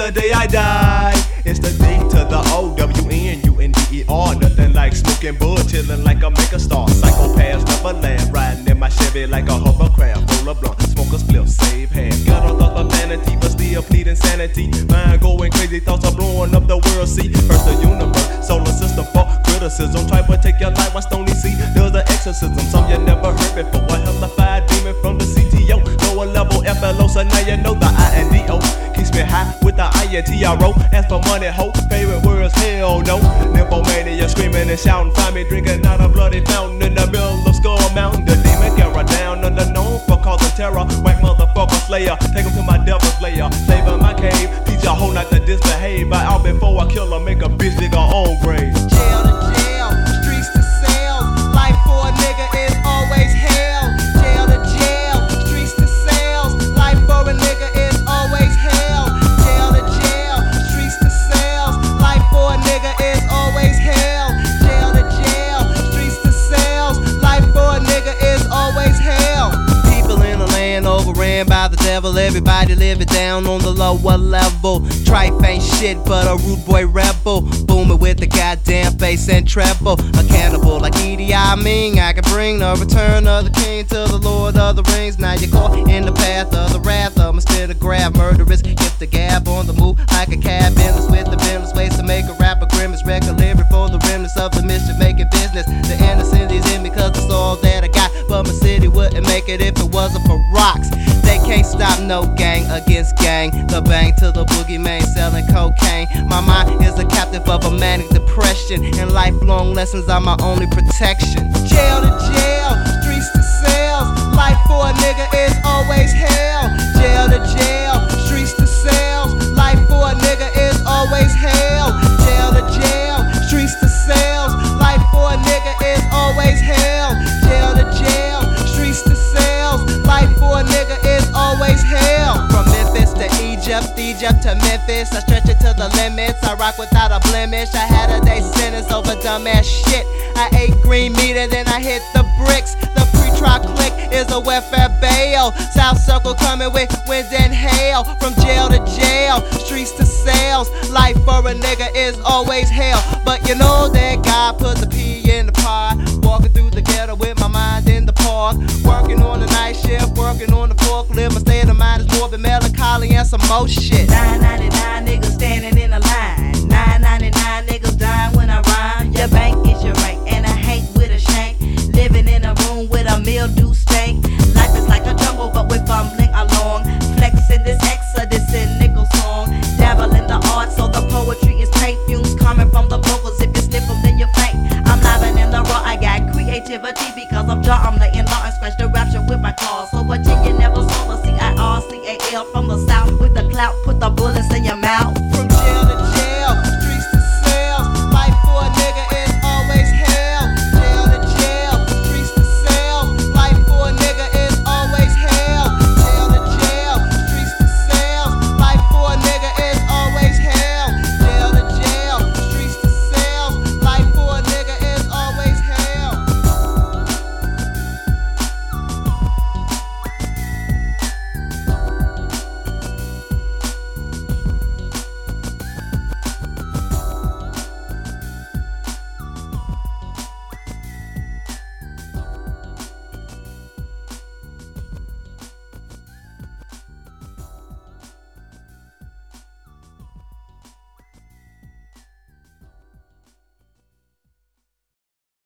the day I die. It's the D to the O-W-N-U-N-D-E-R. Nothing like smoking bud, chillin' like a mega star. Psychopaths never land, riding in my Chevy like a hovercraft. Roll a blunt, smoke a spliff, save half. Got on thoughts of vanity, but still plead insanity. Mind going crazy, thoughts are blowing up the world. See, first the universe, solar system for criticism. Try but take your life, watch Stony C. Does the exorcism, some you never heard before. A hellified demon from the CTO. Lower level FLO, so now you know the I-N-D-O. Keeps me high with the I-N-T-R-O. As for money, hope, favorite words, hell no. Nymphomania, screaming and shouting. Find me drinking out a bloody fountain in the middle of Skull Mountain. The demon Gara down under known for causing terror. Whack motherfucker slayer, take him to my devil's lair. Save in my cave, teach a whole night to disbehave. But out before I kill her, make a bitch dig her own grave. Jail to jail, streets to cells. Life for a nigga is always hell. Jail to jail, streets to cells. Life for a nigga is always hell. Jail to jail, streets to cells. Life for a nigga is always hell. Jail to jail, streets to cells. Life for a nigga is always hell. People in the land overran by the devil. Everybody living down on the lower level. Trife ain't shit but a rude boy rebel. Booming with the goddamn bass and treble. A cannibal like Idi Amin. I can bring the return of the king to the Lord of the Rings. Now you're caught in the path of the wrath of Mr. Grab. Murderous, if the gab on the move like a cab. Endless with the endless ways to make a rapper grimace. Record lyric for the remnants of the mischief making business. The innocent is in me cause it's all that I got. But my city wouldn't make it if it wasn't for rocks. They can't stop no gang against gang. The bang to the boogeyman selling cocaine. My mind is a captive of a manic depression, and lifelong lessons are my only protection. Jail to jail, streets to cells. Life for a nigga is always hell. Jail to jail, streets to cells. Life for a nigga is always hell. Jail to jail, streets to cells. Life for a nigga is always hell. Jail to jail, streets to cells. Life for a nigga is always hell. From Memphis to Egypt to Memphis, I stretch it to the limits. I rock without a blemish. I had a day sentence over dumbass shit. I ate green meat and then I hit the bricks. The pre-trial click is a welfare bail. South Circle coming with wind and hail. From jail to jail, streets to cells. Life for a nigga is always hell. But you know that God put the P in the pot. Walking through the ghetto with my mind in the park. Working on the night shift, working on the forklift. My state of mind is more than melancholy and some more shit. 999 niggas standing in a line.